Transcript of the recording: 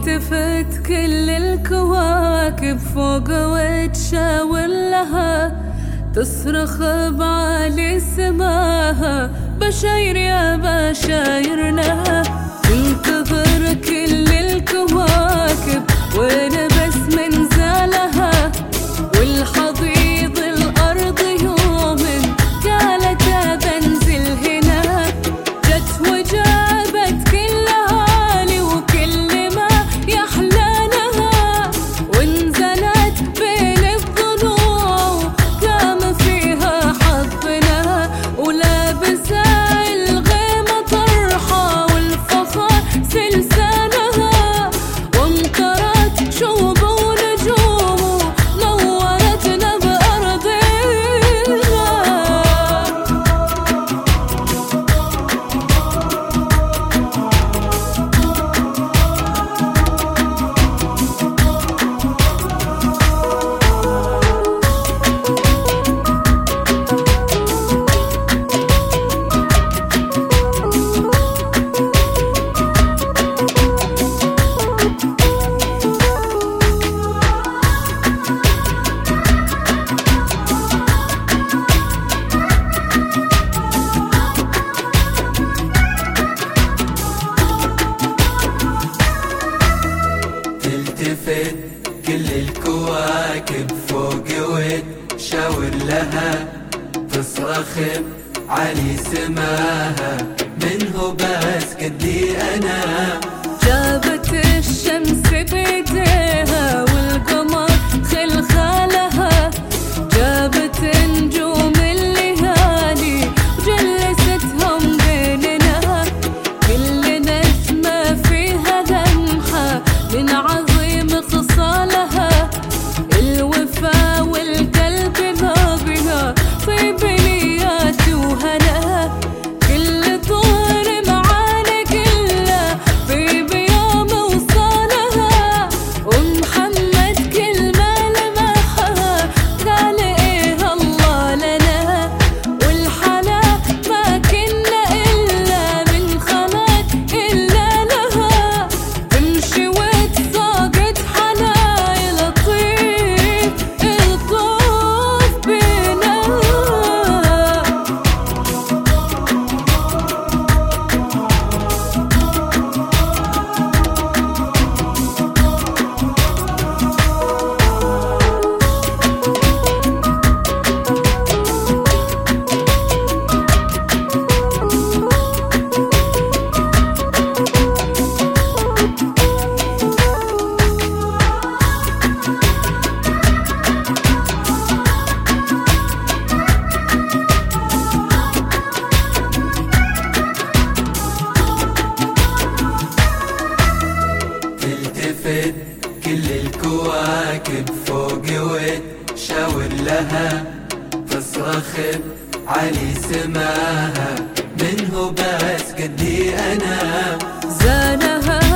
تلتفت كل الكواكب فوق وتشاور لها، تصرخ بعالي سماها بشاير يا بشايرنا. تنتظر كل الكواكب وين بس من زالها، والحضيض الأرض يوم قالت بنزل هنا. جت وجابت كل أهالي وكل ما يحلى لها، ونزلت بين الضلوع قام فيها حظنا. ولابسة الغيمة طرحة والفخر سلسالها، وامطرت شوب ونجوم نورتنا بأرضنا. تلتفت كل الكواكب فوق وتشاور لها، تصرخ علي سماها منه بس قدي أنا. جابت الشمس بيديها والقمر خلخالها، جابت نجوم الليالي وجلستهم بيننا. كل نجمة فيها لمحة من عظيم خصالها، الوفا والقلب ما بها طيب نيات وهنا. كل طهر معانا كله طيب يوم وصالها، ومحمد كل ما لمحها قال ايه الله لنا. والحلا ما كنا إلا من خلق إلا لها، تمشي وتساقط حلايل الطيب الطوف بينا. تلتفت كل الكواكب فوق وتشاور لها، تصرخ علي سماها منه بس قدي أنا. زانها